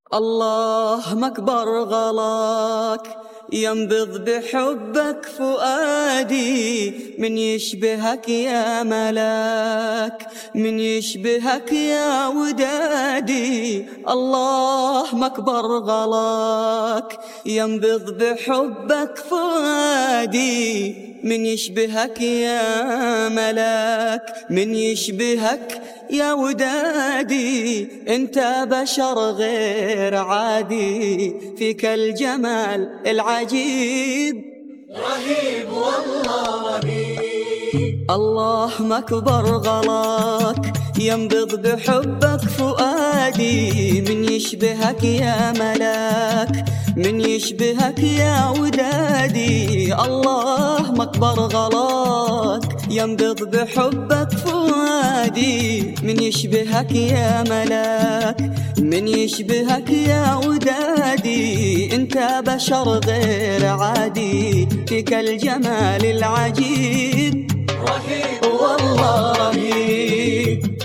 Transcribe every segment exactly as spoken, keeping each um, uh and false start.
الله مكبر غلاك ينبض بحبك فؤادي، من يشبهك يا ملاك، من يشبهك يا ودادي. الله مكبر غلاك ينبض بحبك فؤادي، من يشبهك يا ملاك، من يشبهك يا ودادي. انت بشر غير عادي، فيك الجمال العجيب، رهيب والله رهيب. الله مكبر غلاك ينبض بحبك فؤادي، من يشبهك يا ملاك، من يشبهك يا ودادي. الله مكبر غلاك ينبض بحبك فؤادي، من يشبهك يا ملاك، من يشبهك يا ودادي. انت بشر غير عادي، فيك الجمال العجيب، رهيب والله رهيب.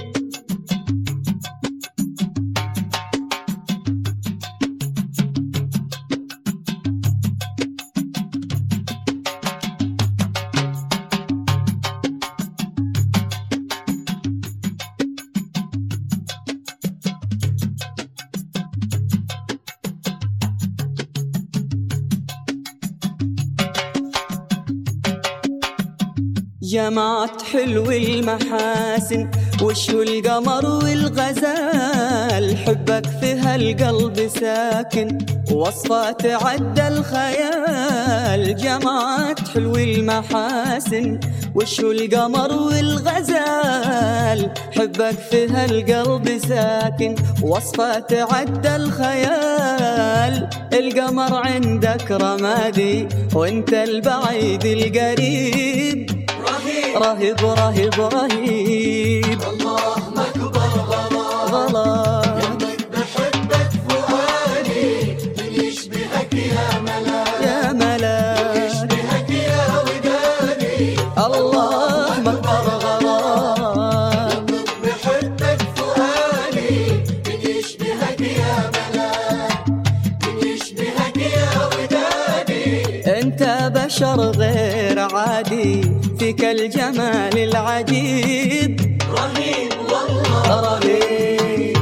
جمعت حلو المحاسن، وشو القمر والغزال، حبك في هالقلب ساكن، وصفة تعدى الخيال. جمعت حلو المحاسن، وشو القمر والغزال، حبك في هالقلب ساكن، وصفة تعدى الخيال. القمر عندك رمادي، وانت البعيد القريب، رهيب رهيب رهيب. الله مكبر غلاك غلاك ينبض بحبك فؤادي، من يشبهك يا ملاك، يا ملاك، من يشبهك يا ودادي. الله مكبر غلاك ينبض بحبك فؤادي، من يشبهك يا ملاك، من يشبهك يا ودادي. انت بشر غير عادي، فيك الجمال العجيب، رهيب والله رهيب.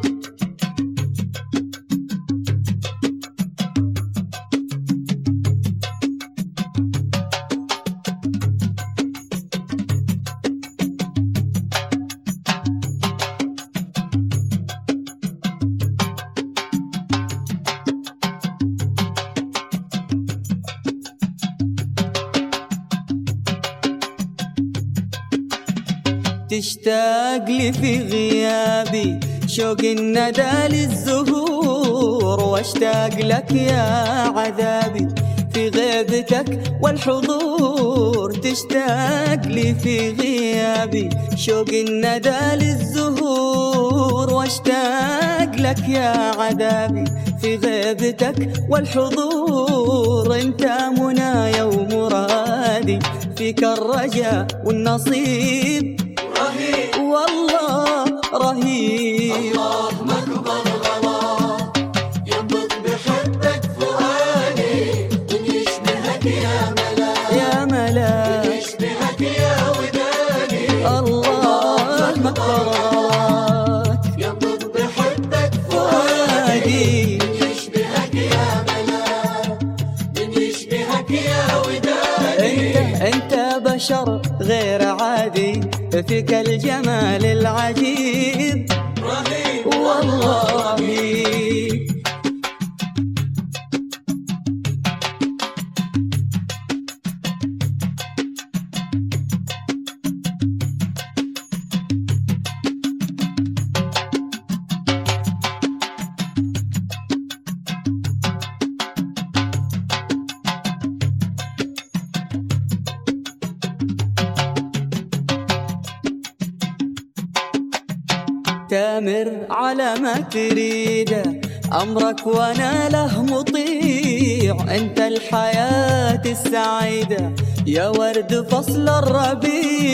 تشتاق لي في غيابي، شوق الندى للزهور، واشتاق لك يا عذابي في غيبتك والحضور. تشتاق لي في غيابي، شوق الندى للزهور، واشتاق لك يا عذابي في غيبتك والحضور. انت منايا ومرادي، فيك الرجاء والنصيب، رهيب والله رهيب. الله مكبر غلاك ينبض بحبك فؤادي، من يشبهك يا ملاك، يا ملاك، من يشبهك يا ودادي. الله مكبر غلاك ينبض بحبك فؤادي، فؤادي، من يشبهك يا ملاك، من يشبهك يا ودادي. انت انت بشر غير عادي، فيك الجمال العجيب، رهيب والله رهيب. تامر على ما تريده، أمرك وانا له مطيع. انت الحياة السعيدة يا ورد فصل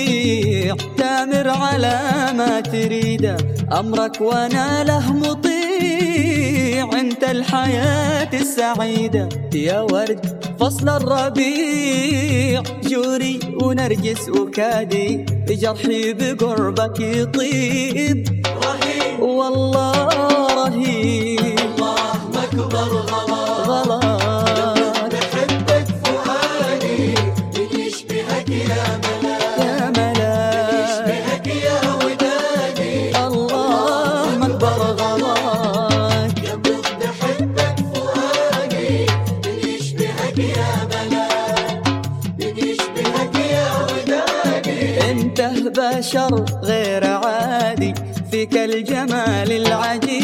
الربيع. تامر على ما تريده، أمرك وانا له مطيع. تضيع انت الحياة السعيدة يا ورد فصل الربيع. جوري ونرجس وكادي جرحي بقربك يطيب. رهيب والله رهيب الله مكبر غلط غلط. بحبك فؤادي من يشبهك يا ملاك يا ملاك يشبهك يا ودادي الله مكبر غلط. يموت بحبك فؤادي من يشبهك يا ملاك من يشبهك يا ودادي. انت بشر غير عادي فيك الجمال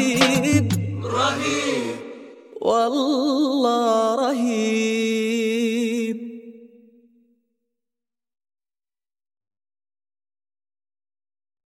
العجيب. رهيب والله رهيب.